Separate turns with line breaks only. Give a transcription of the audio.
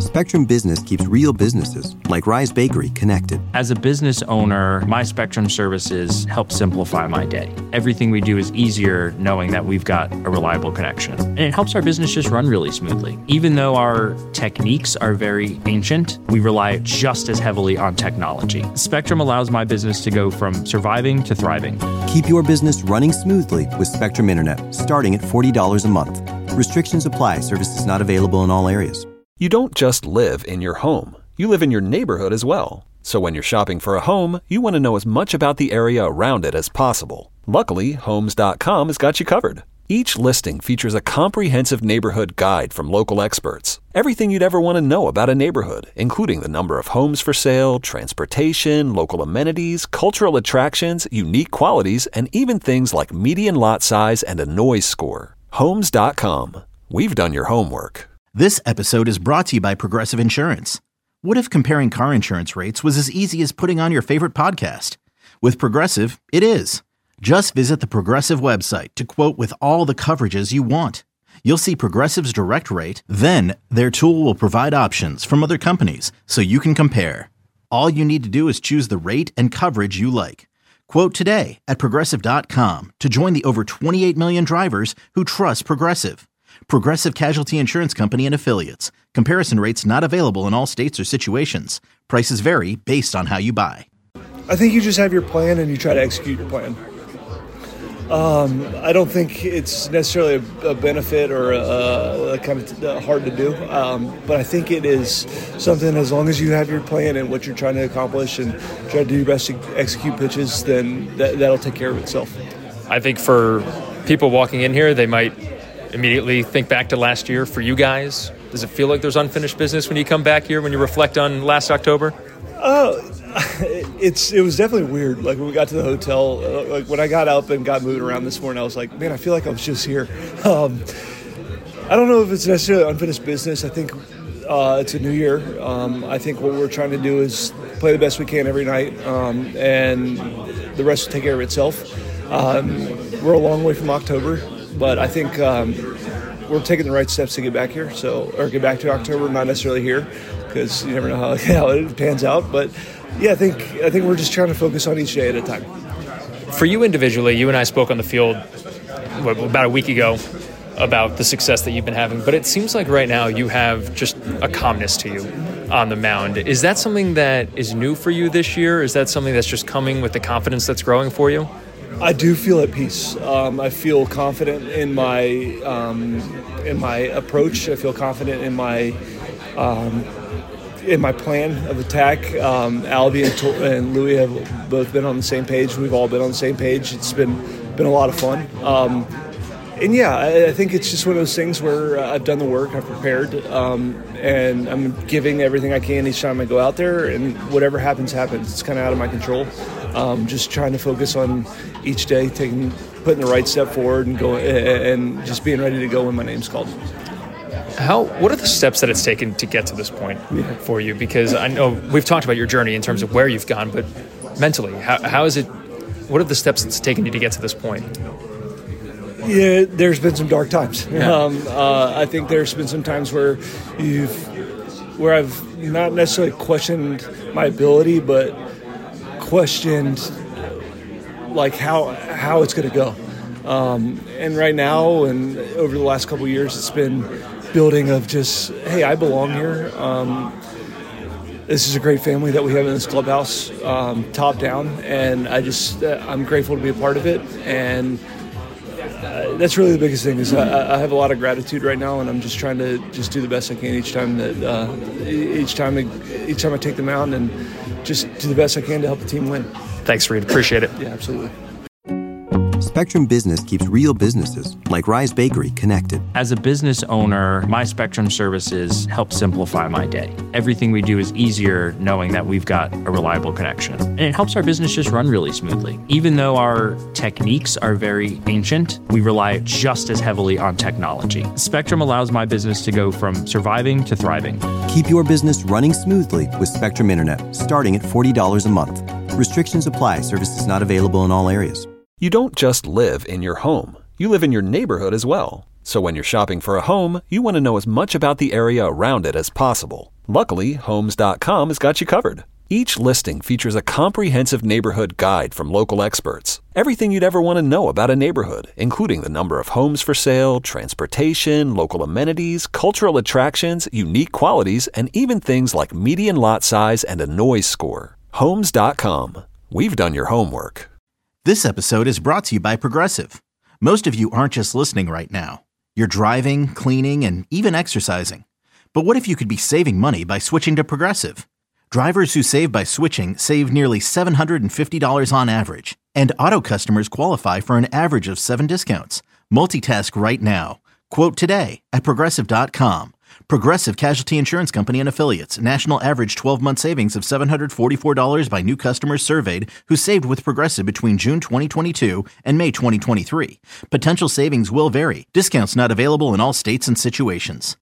Spectrum Business keeps real businesses, like Rise Bakery, connected.
As a business owner, my Spectrum services help simplify my day. Everything we do is easier knowing that we've got a reliable connection. And it helps our business just run really smoothly. Even though our techniques are very ancient, we rely just as heavily on technology. Spectrum allows my business to go from surviving to thriving.
Keep your business running smoothly with Spectrum Internet, starting at $40 a month. Restrictions apply. Services not available in all areas.
You don't just live in your home. You live in your neighborhood as well. So when you're shopping for a home, you want to know as much about the area around it as possible. Luckily, Homes.com has got you covered. Each listing features a comprehensive neighborhood guide from local experts. Everything you'd ever want to know about a neighborhood, including the number of homes for sale, transportation, local amenities, cultural attractions, unique qualities, and even things like median lot size and a noise score. Homes.com. We've done your homework.
This episode is brought to you by Progressive Insurance. What if comparing car insurance rates was as easy as putting on your favorite podcast? With Progressive, it is. Just visit the Progressive website to quote with all the coverages you want. You'll see Progressive's direct rate, then their tool will provide options from other companies so you can compare. All you need to do is choose the rate and coverage you like. Quote today at Progressive.com to join the over 28 million drivers who trust Progressive. Progressive Casualty Insurance Company and Affiliates. Comparison rates not available in all states or situations. Prices vary based on how you buy.
I think you just have your plan and you try to execute your plan. I don't think it's necessarily a benefit or a kind of hard to do, but I think it is something. As long as you have your plan and what you're trying to accomplish and try to do your best to execute pitches, then that'll take care of itself.
I think for people walking in here, they might immediately think back to last year. For you guys, does it feel like there's unfinished business when you come back here, when you reflect on last October?
It was definitely weird. Like when we got to the hotel, like when I got up and got moving around this morning, I was like, man, I feel like I was just here. I don't know if it's necessarily unfinished business. I think it's a new year. I think what we're trying to do is play the best we can every night, and the rest will take care of itself. We're a long way from October, but I think we're taking the right steps to get back here. Or get back to October, not necessarily here, because you never know how it pans out. But yeah, I think we're just trying to focus on each day at a time.
For you individually, you and I spoke on the field about a week ago about the success that you've been having, but it seems like right now you have just a calmness to you on the mound. Is that something that is new for you this year? Is that something that's just coming with the confidence that's growing for you?
I do feel at peace. I feel confident in my approach. I feel confident in my plan of attack. Albie and Louie have both been on the same page. We've all been on the same page. It's been a lot of fun. And yeah, I think it's just one of those things where I've done the work, I've prepared, and I'm giving everything I can each time I go out there, and whatever happens. It's kind of out of my control. Just trying to focus on each day, putting the right step forward and going, and just being ready to go when my name's called.
What are the steps that it's taken to get to this point for you? Because I know we've talked about your journey in terms of where you've gone, but mentally, how is it? What are the steps it's taken you to get to this point?
Yeah, there's been some dark times.
Yeah.
I think there's been some times where I've not necessarily questioned my ability, but questioned like how it's going to go. And right now, and over the last couple of years, it's been building of just, hey, I belong here. This is a great family that we have in this clubhouse, top down, and I'm grateful to be a part of it. And that's really the biggest thing. Is I have a lot of gratitude right now, and I'm just trying to just do the best I can each time I take the mound, and just do the best I can to help the team win.
Thanks, Reed. Appreciate it.
Yeah, absolutely.
Spectrum Business keeps real businesses, like Rise Bakery, connected.
As a business owner, my Spectrum services help simplify my day. Everything we do is easier knowing that we've got a reliable connection. And it helps our business just run really smoothly. Even though our techniques are very ancient, we rely just as heavily on technology. Spectrum allows my business to go from surviving to thriving.
Keep your business running smoothly with Spectrum Internet, starting at $40 a month. Restrictions apply. Services not available in all areas.
You don't just live in your home. You live in your neighborhood as well. So when you're shopping for a home, you want to know as much about the area around it as possible. Luckily, Homes.com has got you covered. Each listing features a comprehensive neighborhood guide from local experts. Everything you'd ever want to know about a neighborhood, including the number of homes for sale, transportation, local amenities, cultural attractions, unique qualities, and even things like median lot size and a noise score. Homes.com. We've done your homework.
This episode is brought to you by Progressive. Most of you aren't just listening right now. You're driving, cleaning, and even exercising. But what if you could be saving money by switching to Progressive? Drivers who save by switching save nearly $750 on average, and auto customers qualify for an average of 7 discounts. Multitask right now. Quote today at Progressive.com. Progressive Casualty Insurance Company and Affiliates. National average 12-month savings of $744 by new customers surveyed who saved with Progressive between June 2022 and May 2023. Potential savings will vary. Discounts not available in all states and situations.